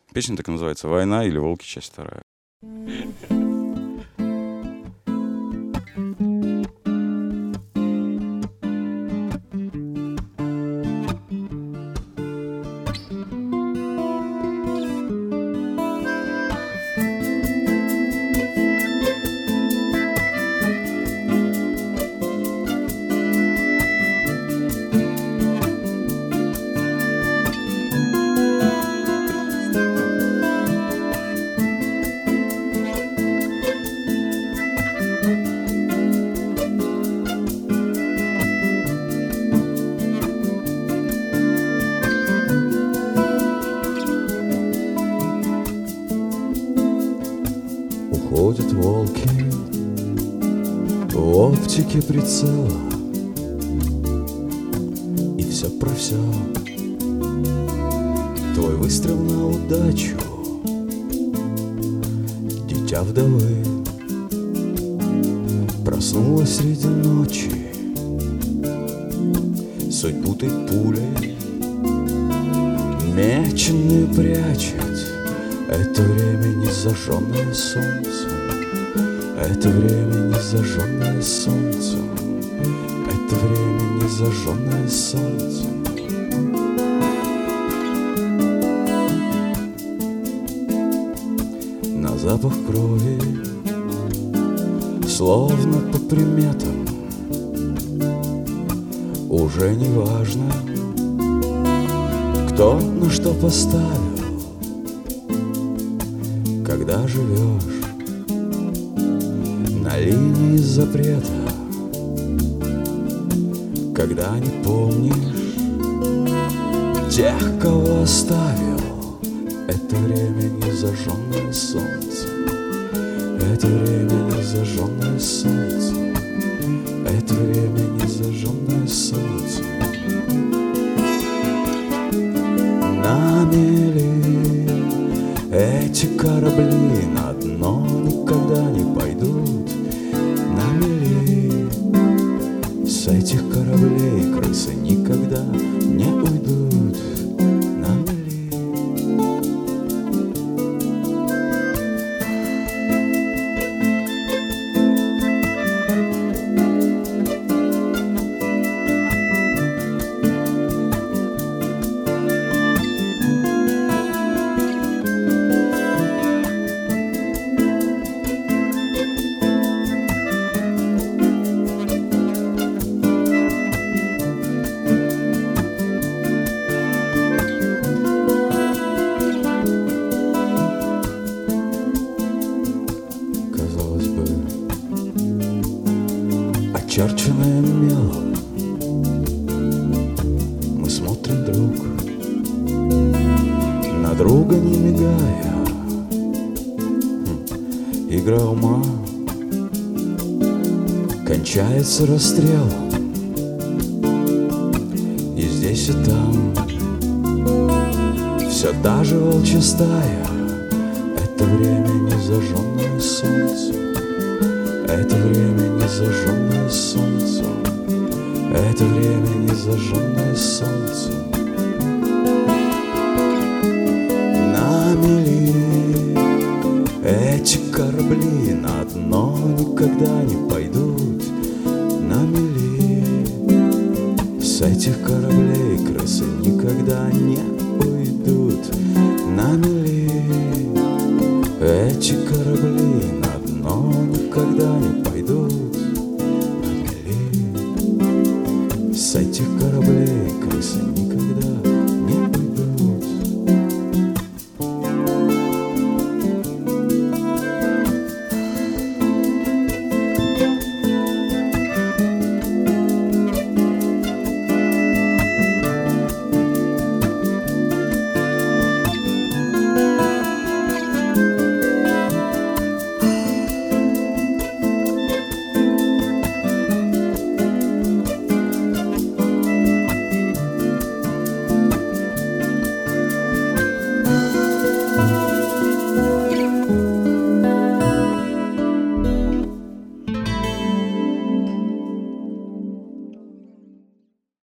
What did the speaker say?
Песня так и называется «Война» или «Волки», часть 2. Уходят волки в оптике прицела, и все про все. Твой выстрел на удачу, дитя вдовы, проснулась среди ночи, суть путает пулей, меченую прячет. Это время не зажженное солнцем, это время не зажженное солнцем, это время не зажженное солнцем. На запах крови, словно по приметам, уже не важно, кто на что поставил. Когда живешь на линии запрета, когда не помнишь тех, кого оставил, это время не зажженное солнце, это время не зажженное солнце, это время не зажженное солнце. На мели эти корабли на дно никогда не пойдут. На мели с этих кораблей крысы никогда не уйдут. На мели. Очерченное мелом, мы смотрим друг на друга, не мигая. Игра ума кончается расстрелом, и здесь и там все та же волчья стая. Это время не зажженное солнце, это время не зажженное солнце, это время не зажженное солнце. На мели эти корабли на дно никогда не пойдут. На мели с этих кораблей крысы никогда не уйдут. На мели эти корабли на дно никогда не пойдут.